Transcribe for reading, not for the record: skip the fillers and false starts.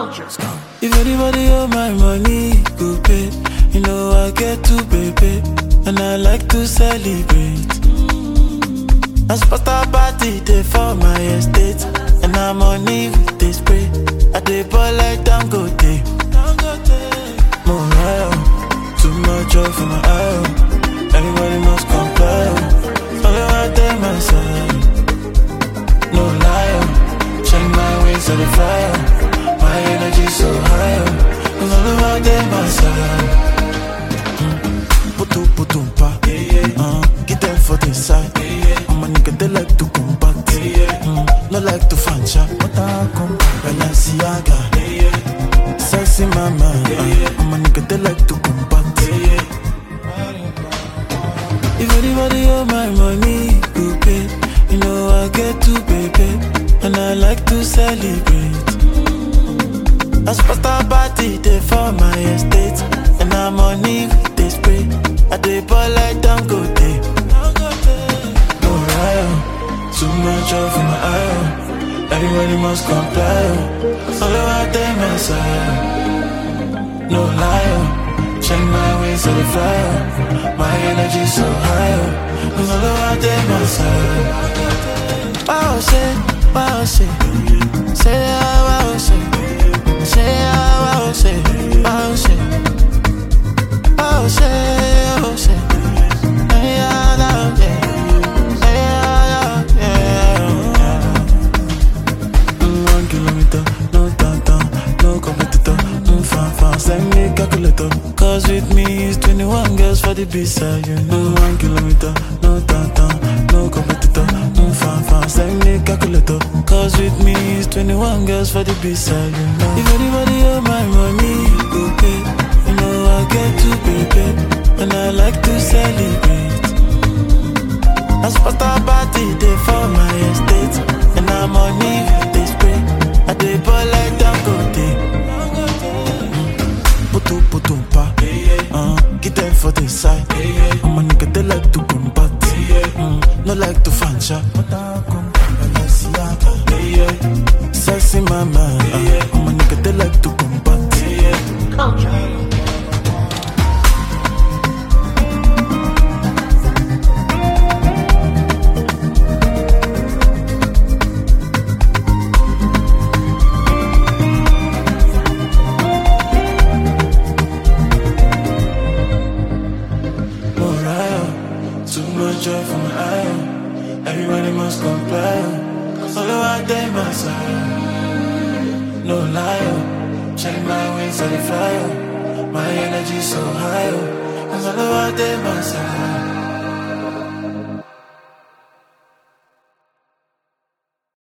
Culture. If anybody owe my money, go pay. You know I get to pay, and I like to celebrate. As pasta party day for my estate, and I'm on leave with this spray. I dey ball like Dangote. More too much oil for my eye. Everybody must comply. Only one day my side. No liar. Check my ways on the fire. My energy so high. Cause only one day my side. Putum pa. Get them for the side. I'm a nigga they like to combat. No like to fan shot. What I come Balenciaga. Sexy mama. I'm a nigga they like to combat. If anybody owe my money, go pay. You know I get to pay, and I like to celebrate. As pasta party day for my estate, and I'm on leave with this spray. I dey ball like Dangote. No riot, too much oil for my eye. Everybody must comply. Only one day my side. No liar, check my ways on the fire. My energy so high. Cause only one day my side. Wow, say, say, wow, say. Say, wow, say, wow, say. Wow, say, oh, say. Hey, yeah, yeah. Hey, yeah. 1 kilometer, no downtown, no competitor. Fan, send me calculator. Cause with me is 21 girls for the B-side, you know. 1 kilometer, no downtown, no competitor. Fan, send me calculator. Cause with me is 21 girls for the B-side, you know. If anybody owe my money, go pay. You know I get to pay, and I like to celebrate. As pasta party day for my estate, and I'm on leave with this spray. I dey ball like Dangote. Putum pa. Get them for the side. I'm a nigga they like to combat. No like to fan shot. Sexy mama. I'm a nigga they like to combat. Culture. Joy for my eye. Everybody must comply. Only one day my side. No liar. Check my ways on the fire. My energy so high. Cause only one day my side.